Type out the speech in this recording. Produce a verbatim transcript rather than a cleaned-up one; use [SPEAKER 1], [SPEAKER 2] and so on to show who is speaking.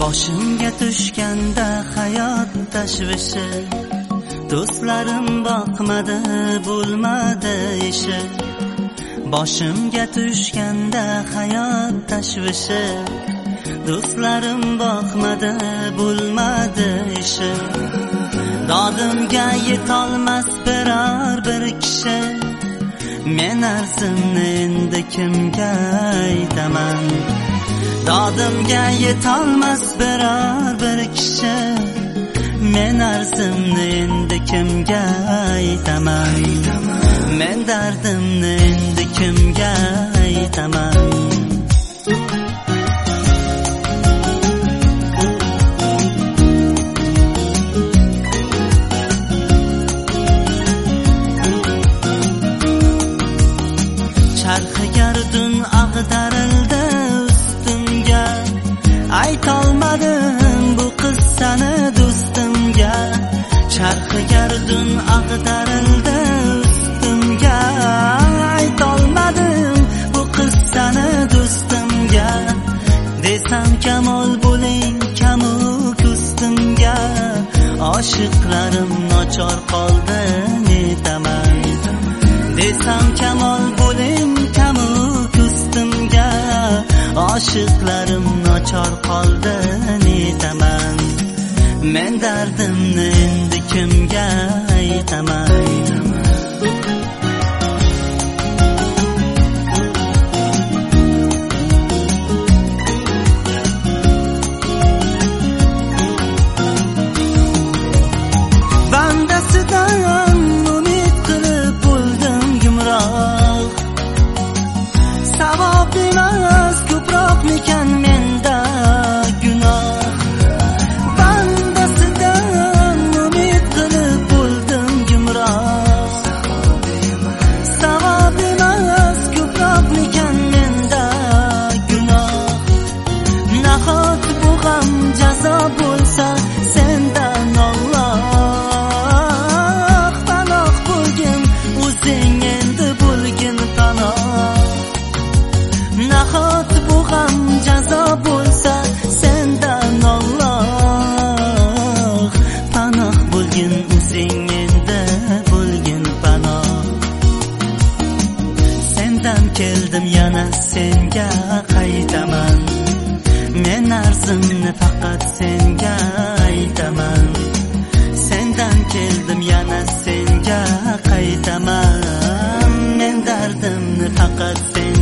[SPEAKER 1] Boshimga tushganda hayot tashvishi, do'stlarim boqmadi, bo'lmadi ishi. Boshimga tushganda hayot tashvishi, do'stlarim boqmadi, bo'lmadi ishi. Dodimga yetolmas biror bir kishi, men arzimni endi kimga aytaman? Dodimga yetolmas biror bir kishi, men arzimni endi kimga aytaman? Men dardimni endi kimga aytaman? Charxi gardun ag'darildi ustimga, aytolmadim bu qissani do'stimga. Charxi gardun ag'darildi ustimga, aytolmadim bu qissani do'stimga. Desam kamol bo'ling kamuk ustimga, oshiqlarim nochor qoldi netaman? Desam kamol bo'ling kamuk ustimga, oshiqlarim nochor qoldi netaman? Men dardimni endi kimga aytaman? Bandasidan umid qilib bo'ldim gumroh, savob emas ko'proq mikan menda gunoh. Bandasidan umid qilib bo'ldim gumroh, savob emas ko'proq mikan menda gunoh. Nahot bu ham jazo bo'lsa sendan Alloh, panoh bo'lgin o'zing endi bo'lgin panoh. Nahot bu ham jazo bo'lsa sendan Alloh, panoh bo'lgin o'zing endi bo'lgin panoh. Sendan keldim yana senga qaytaman, men arzimni faqat senga aytaman. Sendan keldim yana senga qaytaman, men dardimni faqat sen